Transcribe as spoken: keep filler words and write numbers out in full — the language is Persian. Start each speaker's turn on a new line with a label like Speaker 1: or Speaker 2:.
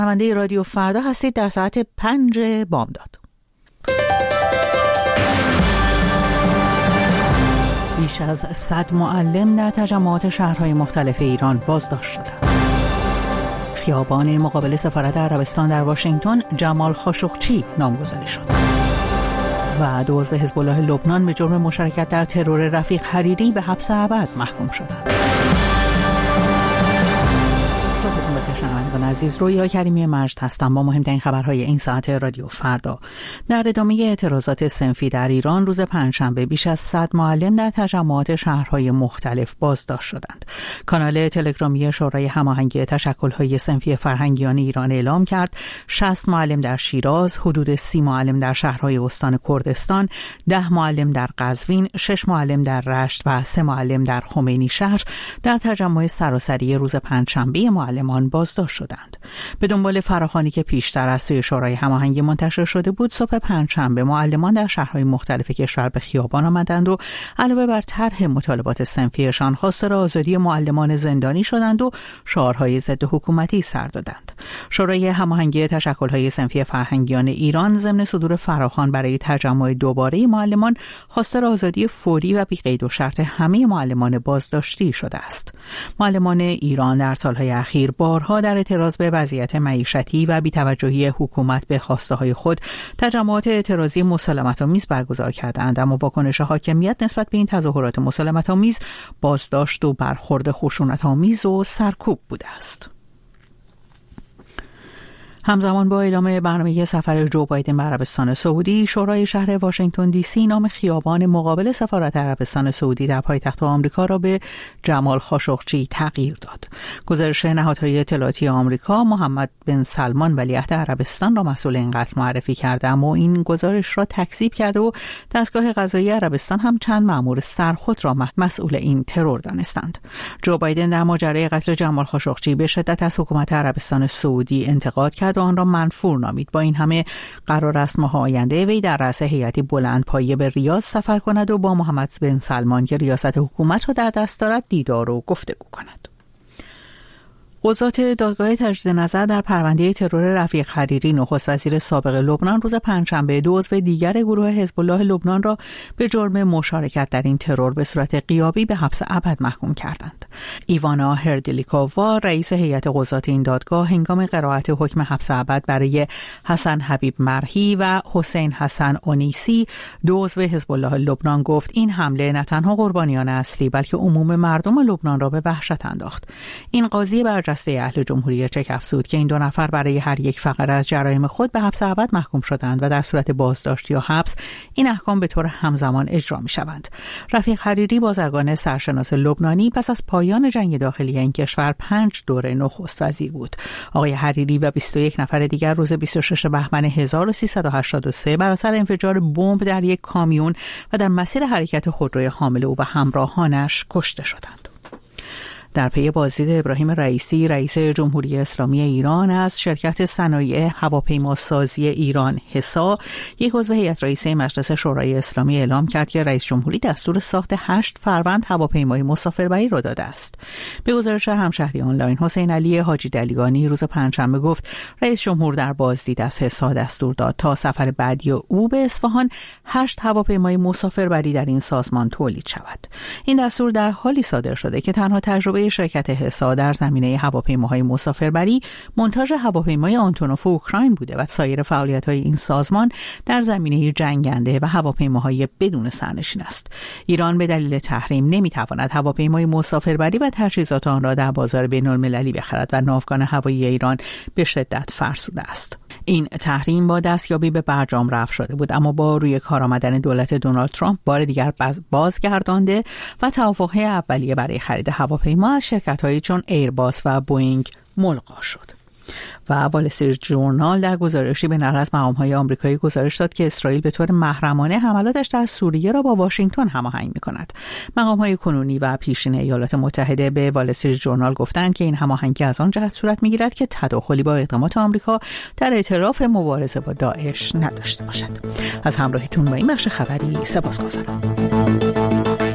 Speaker 1: شنونده رادیو فردا هستید در ساعت پنج بامداد. بیش از صد معلم در تجمعات شهرهای مختلف ایران بازداشت شدند. خیابان مقابل سفارت عربستان در واشنگتن جمال خاشقچی نامگذاری شد. و دو عضو حزب الله لبنان به جرم مشارکت در ترور رفیق حریری به حبس ابد محکوم شدند. صبحتون بخیر شنوندگان عزیز، رویا کریمی مجد هستم با مهمترین خبرهای این ساعت رادیو فردا. در ادامه اعتراضات صنفی در ایران روز پنجشنبه بیش از صد معلم در تجمعات شهرهای مختلف بازداشت شدند. کانال تلگرامی شورای هماهنگی تشکل‌های صنفی فرهنگیان ایران اعلام کرد شصت معلم در شیراز، حدود سی معلم در شهرهای استان کردستان، ده معلم در قزوین، شش معلم در رشت و سه معلم در خمینی شهر در تجمع سراسری روز پنجشنبه معلمان بازداشت شدند. به دنبال فراخوانی که پیشتر از سوی شورای هماهنگی منتشر شده بود، صبح پنجشنبه معلمان در شهرهای مختلف کشور به خیابان آمدند و علاوه بر طرح مطالبات صنفیشان خواستار آزادی معلمان زندانی شدند و شعارهای ضد حکومتی سر دادند. شورای هماهنگی تشکل‌های صنفی فرهنگیان ایران ضمن صدور فراخوان برای تجمع دوباره معلمان خواستار آزادی فوری و بی‌قید و شرط همه معلمان بازداشتی شده است. معلمان ایران در سالهای اخیر بارها در اعتراض به وضعیت معیشتی و بی‌توجهی حکومت به خواسته‌های خود تجمعات اعتراضی مسالمت‌آمیز برگزار کردند، اما واکنش حاکمیت نسبت به این تظاهرات مسالمت‌آمیز بازداشت و برخورد خشونت‌آمیز و سرکوب بوده است. همزمان با اعلام برنامه سفر جو بایدن به عربستان سعودی، شورای شهر واشنگتن دی سی نام خیابان مقابل سفارت عربستان سعودی در پایتخت آمریکا را به جمال خاشقچی تغییر داد. گزارش نهادهای اطلاعاتی آمریکا محمد بن سلمان ولیعهد عربستان را مسئول این قتل معرفی کرده، اما این گزارش را تکذیب کرده و دستگاه قضایی عربستان هم چند مأمور سرخود را مسئول این ترور دانستند. جو بایدن در ماجرای قتل جمال خاشقچی به شدت از حکومت عربستان سعودی انتقاد کرد و آن را منفور نامید. با این همه قرار است ماه آینده وی در رأس هیئتی بلندپایه به ریاض سفر کند و با محمد بن سلمان که ریاست حکومت را در دست دارد دیدار و گفتگو کند. قضات دادگاه تجدید نظر در پرونده ترور رفیق حریری نخست وزیر سابق لبنان روز پنجشنبه دو عضو دیگر گروه حزب الله لبنان را به جرم مشارکت در این ترور به صورت غیابی به حبس ابد محکوم کردند. ایوانا هردلیکووا رئیس هیئت قضات این دادگاه هنگام قرائت حکم حبس ابد برای حسن حبیب مرحی و حسین حسن اونیسی دو عضو حزب الله لبنان گفت این حمله نه تنها قربانیان اصلی بلکه عموم مردم لبنان را به وحشت انداخت. این قاضی بر دسته اهل جمهوری چک افزود که این دو نفر برای هر یک فقره از جرایم خود به حبس ابد محکوم شدند و در صورت بازداشت یا حبس این احکام به طور همزمان اجرا می شوند. رفیق حریری بازرگان سرشناس لبنانی پس از پایان جنگ داخلی این کشور پنج دوره نخست وزیر بود. آقای حریری و بیست و یک نفر دیگر روز بیست و شش بهمن هزار و سیصد و هشتاد و سه بر اثر انفجار بمب در یک کامیون و در مسیر حرکت خودروی حامل او و همراهانش کشته شدند. در پی بازدید ابراهیم رئیسی رئیس جمهوری اسلامی ایران از شرکت صنایع هواپیماسازی ایران حسا، یک عضو هیئت رئیسه مجلس شورای اسلامی اعلام کرد که رئیس جمهوری دستور ساخت هشت فروند هواپیمای مسافربری را داده است. به گزارش همشهری آنلاین حسین علی حاجی دلیگانی روز پنجشنبه گفت رئیس جمهور در بازدید از حسا دستور داد تا سفر بعدی او به اصفهان هشت هواپیمای مسافربری در این سازمان تولید شود. این دستور در حالی صادر شده که تنها تجربه شرکت حسا در زمینه هواپیماهای مسافربری مونتاژ هواپیمای آنتونوف اوکراین بوده و سایر فعالیت‌های این سازمان در زمینه جنگنده و هواپیماهای بدون سرنشین است. ایران به دلیل تحریم نمی‌تواند هواپیمای مسافربری و تجهیزات آن را در بازار بین‌المللی بخرد و ناوگان هوایی ایران به شدت فرسوده است. این تحریم با دستیابی به برجام رفع شده بود، اما با روی کار آمدن دولت دونالد ترامپ بار دیگر بازگردانده و توافق‌های اولیه برای خرید هواپیما از شرکت‌هایی چون ایرباس و بوئینگ ملغا شد. و وال استریت ژورنال در گزارشی به نقل از مقام‌های آمریکایی گزارش داد که اسرائیل به طور محرمانه حملاتش در سوریه را با واشنگتن هماهنگ می‌کند. مقام‌های کنونی و پیشین ایالات متحده به وال استریت ژورنال گفتند که این هماهنگی از آن جهت صورت می‌گیرد که تداخلی با اقدامات آمریکا در اعتراف مبارزه با داعش نداشته باشد. از همراهیتون با این بخش خبری سپاسگزارم.